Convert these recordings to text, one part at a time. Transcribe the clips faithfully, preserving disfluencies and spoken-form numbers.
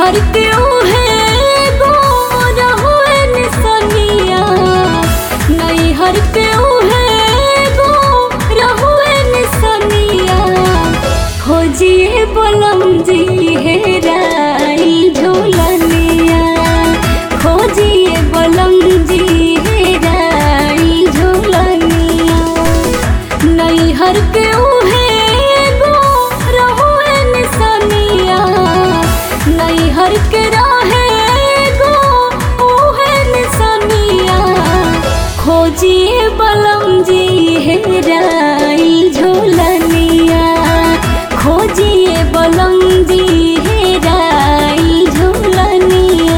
हर क्यों है गोर हुए निसनिया, नहीं हर क्यों है गोर हुए निसनिया। खोजिए बलम जी हेराई झोलनिया, खोजिए बलम जी हेराई झोलनिया। नहीं हर क्यों है गोर हुए निसनिया, नहीं हर के राहे गो ओहे निसनिया। खोजिए बलम जी हेराई झोलनिया, खोजिए बलम जी हेराई झोलनिया।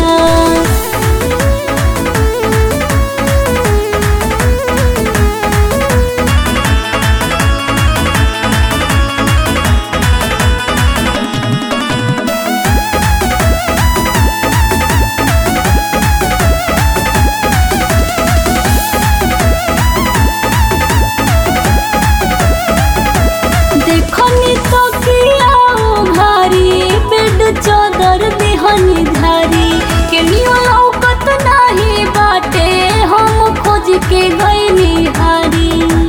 चादर बिहनी धारी केनियो लौकत नाही बाटे, हम खोज के गईनी हारी।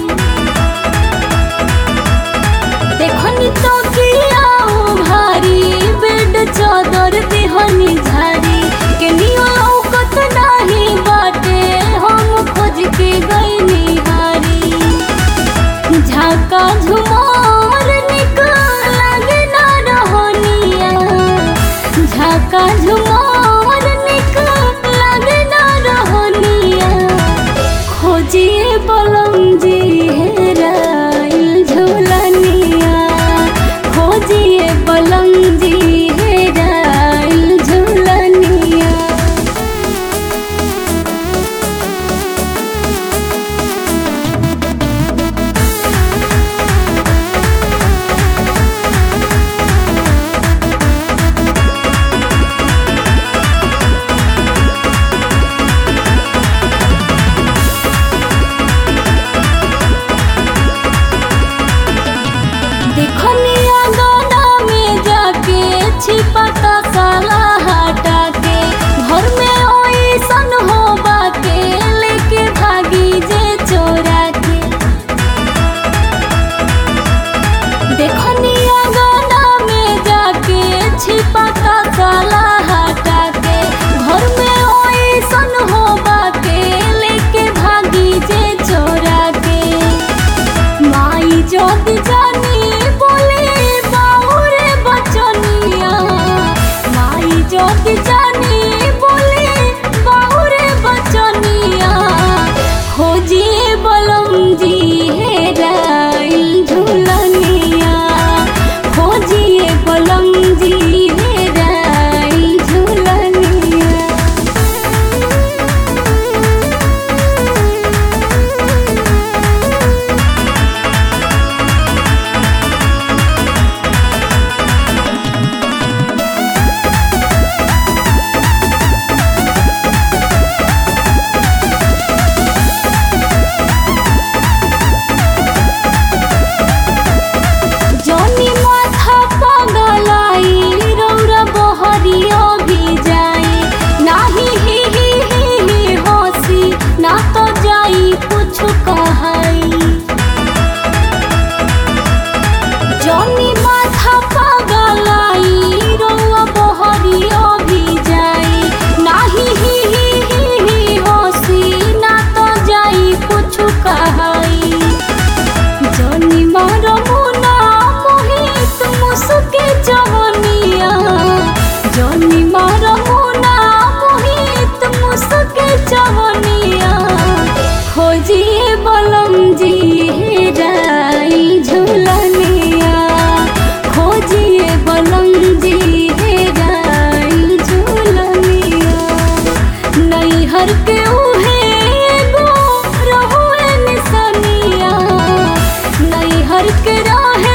देखनी तो किया भारी बेड चादर बिहनी धारी केनियो लौकत नाही बाटे, हम खोज के गईनी हारी। झाका झुमार निकल लगे ना रहनिया, झाका झुमार निकल लगे ना रहनिया। खोजिए बलम जी हेराई झोलनिया, खोजिए बलम जी हेराई झोलनिया। देखनिया गाना में जाके छिपता साला हटा के, घर में ओइसन हो बाके लेके भागी जे चोरा के। देखनिया गाना में जाके छिपता साला हटा के, घर में ओइसन हो बाके लेके भागी जे चोरा के। माई जोत जानी जोत जानी बोले बाहुरे बचनिया। खोजिए बलम जी हेराई झोलनिया, खोजिए बलम जी हेराई झोलनिया। जॉनी माथा पगलाई रउआ बहरियो भी जाई, नाही ही ही ही ही होसी ना तो जाई कुछ कहई। जॉनी मारो मुना मोहित मुस्के जवनिया, जॉनी मारो मुना मोहित मुस्के जवनिया। खोजिए बलम जी हेराई झोलनिया, खोजिए बलम जी हेराई झोलनिया। नहीं हर क्यों है गोर हुए निसनिया, नहीं हर के राहे